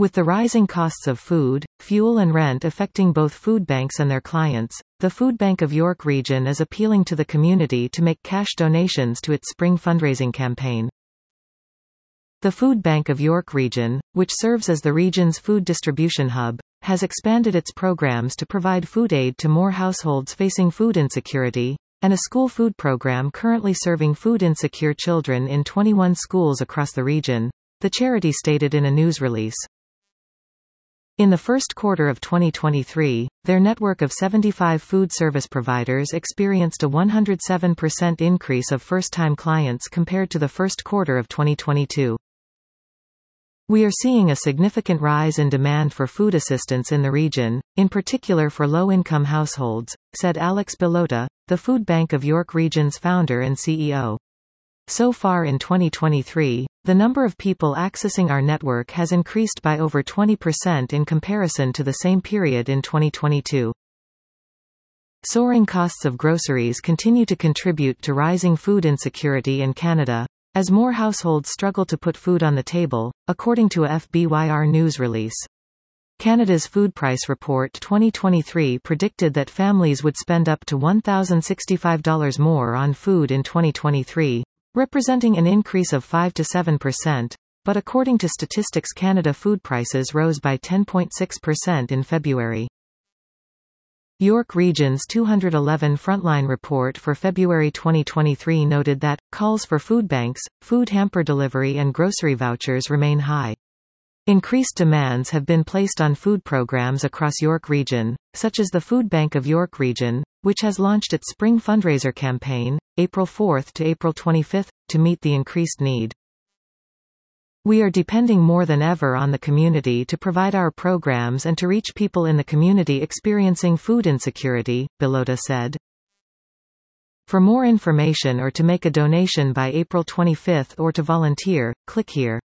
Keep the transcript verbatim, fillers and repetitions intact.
With the rising costs of food, fuel and rent affecting both food banks and their clients, the Food Bank of York Region is appealing to the community to make cash donations to its spring fundraising campaign. The Food Bank of York Region, which serves as the region's food distribution hub, has expanded its programs to provide food aid to more households facing food insecurity, and a school food program currently serving food-insecure children in twenty-one schools across the region, the charity stated in a news release. In the first quarter of twenty twenty-three, their network of seventy-five food service providers experienced a one hundred seven percent increase of first-time clients compared to the first quarter of twenty twenty-two. We are seeing a significant rise in demand for food assistance in the region, in particular for low-income households, said Alex Belota, the Food Bank of York Region's founder and C E O. So far in twenty twenty-three, the number of people accessing our network has increased by over twenty percent in comparison to the same period in twenty twenty-two. Soaring costs of groceries continue to contribute to rising food insecurity in Canada, as more households struggle to put food on the table, according to a F B Y R news release. Canada's Food Price Report twenty twenty-three predicted that families would spend up to one thousand sixty-five dollars more on food in twenty twenty-three, representing an increase of five to seven percent, but according to Statistics Canada, food prices rose by ten point six percent in February. York Region's two hundred eleven Frontline Report for February twenty twenty-three noted that calls for food banks, food hamper delivery and grocery vouchers remain high. Increased demands have been placed on food programs across York Region, such as the Food Bank of York Region, which has launched its spring fundraiser campaign, April fourth to April twenty-fifth, to meet the increased need. We are depending more than ever on the community to provide our programs and to reach people in the community experiencing food insecurity, Belota said. For more information or to make a donation by April twenty-fifth or to volunteer, click here.